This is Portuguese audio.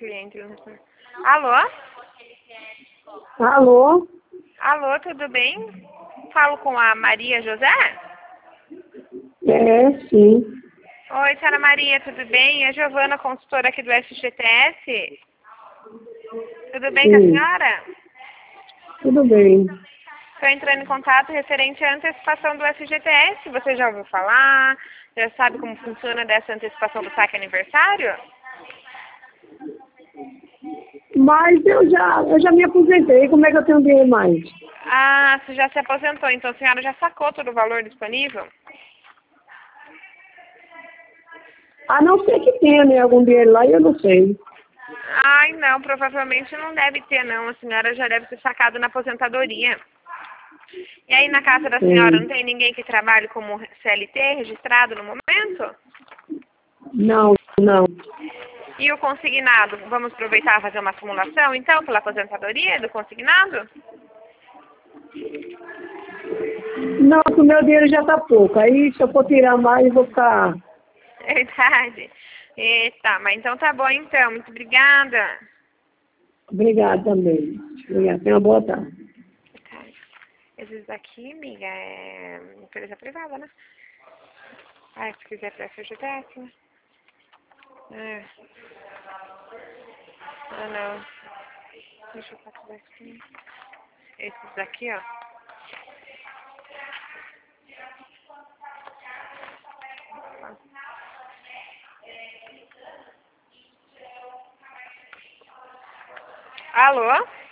cliente. Alô? Alô? Alô, tudo bem? Falo com a Maria José? É, sim. Oi, senhora Maria, tudo bem? É a Giovana, consultora aqui do FGTS. Tudo bem com a Sim. senhora? Tudo bem. Estou entrando em contato referente à antecipação do FGTS. Você já ouviu falar? Já sabe como funciona dessa antecipação do saque aniversário? Mas eu já me aposentei. Como é que eu tenho dinheiro mais? Ah, você já se aposentou, então a senhora já sacou todo o valor disponível? A não ser que tenha, né, algum dinheiro lá, eu não sei. Ai, não, provavelmente não deve ter, não. A senhora já deve ter sacado na aposentadoria. E aí na casa da senhora não Sim. tem ninguém que trabalhe como CLT registrado no momento? Não, não. E o consignado? Vamos aproveitar e fazer uma simulação, então, pela aposentadoria do consignado? Não, o meu dinheiro já tá pouco. Aí se eu for tirar mais, eu vou ficar... Verdade. Eita, mas então tá bom, então. Muito obrigada. Obrigada também. Obrigada. Tenha uma boa tarde. Tá. Esses daqui, amiga, é empresa privada, né? Ah, se quiser pra FGTS, né? É. Ah, não. Deixa eu passar aqui. Esses daqui, ó. Alô?